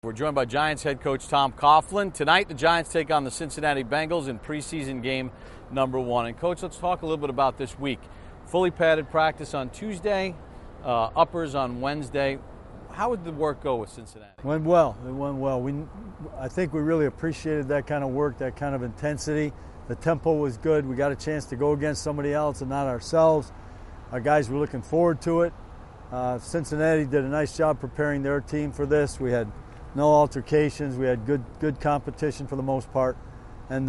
We're joined by Giants head coach Tom Coughlin. Tonight, the Giants take on the Cincinnati Bengals in preseason game number 1. And, Coach, let's talk a little bit about this week. Fully padded practice on Tuesday, uppers on Wednesday. How would the work go with Cincinnati? It went well. I think we really appreciated that kind of work, that kind of intensity. The tempo was good. We got a chance to go against somebody else and not ourselves. Our guys were looking forward to it. Cincinnati did a nice job preparing their team for this. We had no altercations. We had good competition for the most part, and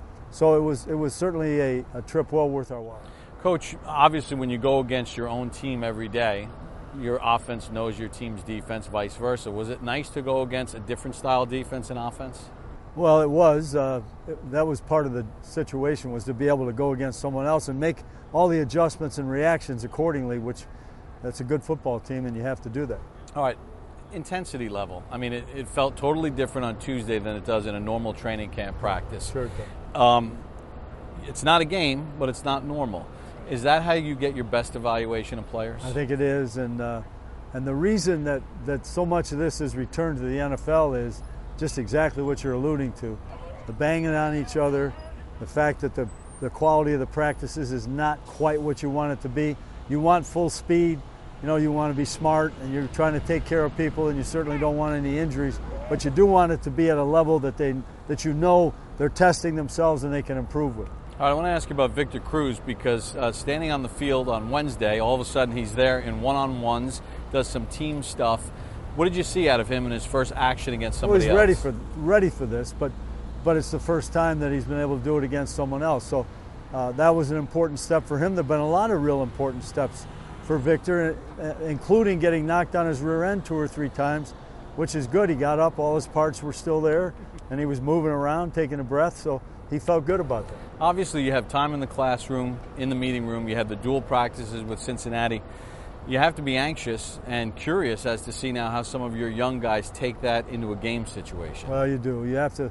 so it was certainly a trip well worth our while. Coach, obviously when you go against your own team every day, your offense knows your team's defense, vice versa. Was it nice to go against a different style defense and offense? Well, it was. That was part of the situation, was to be able to go against someone else and make all the adjustments and reactions accordingly, which that's a good football team, and you have to do that. All right. Intensity level. I mean, it felt totally different on Tuesday than it does in a normal training camp practice. Sure it does. It's not a game, but it's not normal. Is that how you get your best evaluation of players? I think it is, and the reason that so much of this is returned to the NFL is just exactly what you're alluding to. The banging on each other, the fact that the quality of the practices is not quite what you want it to be. You want full speed. You know, you want to be smart, and you're trying to take care of people, and you certainly don't want any injuries, but you do want it to be at a level that you know they're testing themselves and they can improve with. All right, I want to ask you about Victor Cruz, because standing on the field on Wednesday, all of a sudden he's there in one-on-ones, does some team stuff. What did you see out of him in his first action against somebody else? Well, he's ready for this, but it's the first time that he's been able to do it against someone else. So that was an important step for him. There have been a lot of real important steps for Victor, including getting knocked on his rear end 2 or 3 times, which is good. He got up, all his parts were still there, and he was moving around, taking a breath, so he felt good about that. Obviously, you have time in the classroom, in the meeting room. You have the dual practices with Cincinnati. You have to be anxious and curious as to see now how some of your young guys take that into a game situation. Well, you do. You have to.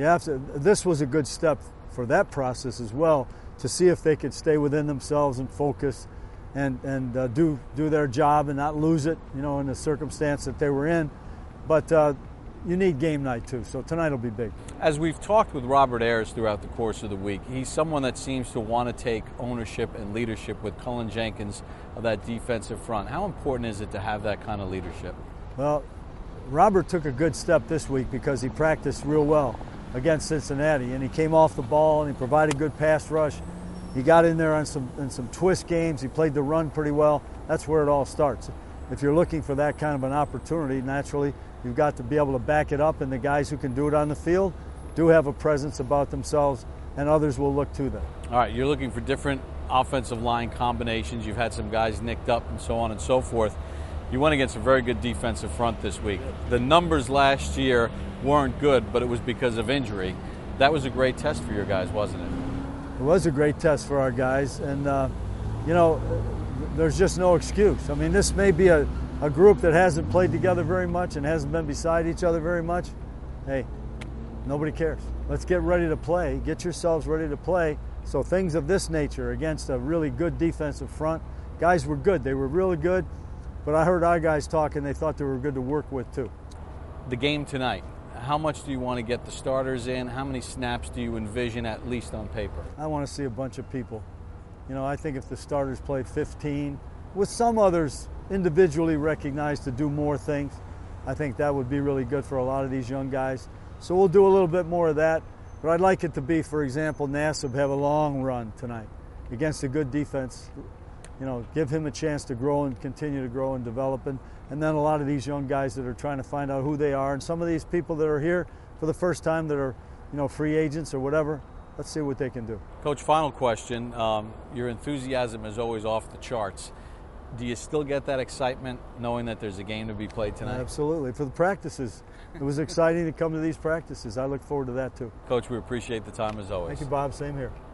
This was a good step for that process as well, to see if they could stay within themselves and focus and do their job and not lose it, you know, in the circumstance that they were in. But you need game night too, so tonight will be big. As we've talked with Robert Ayers throughout the course of the week, he's someone that seems to want to take ownership and leadership with Cullen Jenkins of that defensive front. How important is it to have that kind of leadership? Well, Robert took a good step this week because he practiced real well against Cincinnati, and he came off the ball and he provided good pass rush. He got in there in some twist games. He played the run pretty well. That's where it all starts. If you're looking for that kind of an opportunity, naturally, you've got to be able to back it up, and the guys who can do it on the field do have a presence about themselves, and others will look to them. All right, you're looking for different offensive line combinations. You've had some guys nicked up and so on and so forth. You went against a very good defensive front this week. The numbers last year weren't good, but it was because of injury. That was a great test for your guys, wasn't it? It was a great test for our guys, and you know, there's just no excuse. I mean, this may be a group that hasn't played together very much and hasn't been beside each other very much. Hey, nobody cares. Let's get ready to play. Get yourselves ready to play. So things of this nature against a really good defensive front, guys were good. They were really good, but I heard our guys talk, and they thought they were good to work with too. The game tonight. How much do you want to get the starters in? How many snaps do you envision, at least on paper? I want to see a bunch of people. You know, I think if the starters play 15, with some others individually recognized to do more things, I think that would be really good for a lot of these young guys. So we'll do a little bit more of that. But I'd like it to be, for example, Nassib have a long run tonight against a good defense. You know, give him a chance to grow and continue to grow and develop. And then a lot of these young guys that are trying to find out who they are, and some of these people that are here for the first time that are, you know, free agents or whatever, let's see what they can do. Coach, final question. Your enthusiasm is always off the charts. Do you still get that excitement knowing that there's a game to be played tonight? Absolutely. For the practices, it was exciting to come to these practices. I look forward to that too. Coach, we appreciate the time as always. Thank you, Bob. Same here.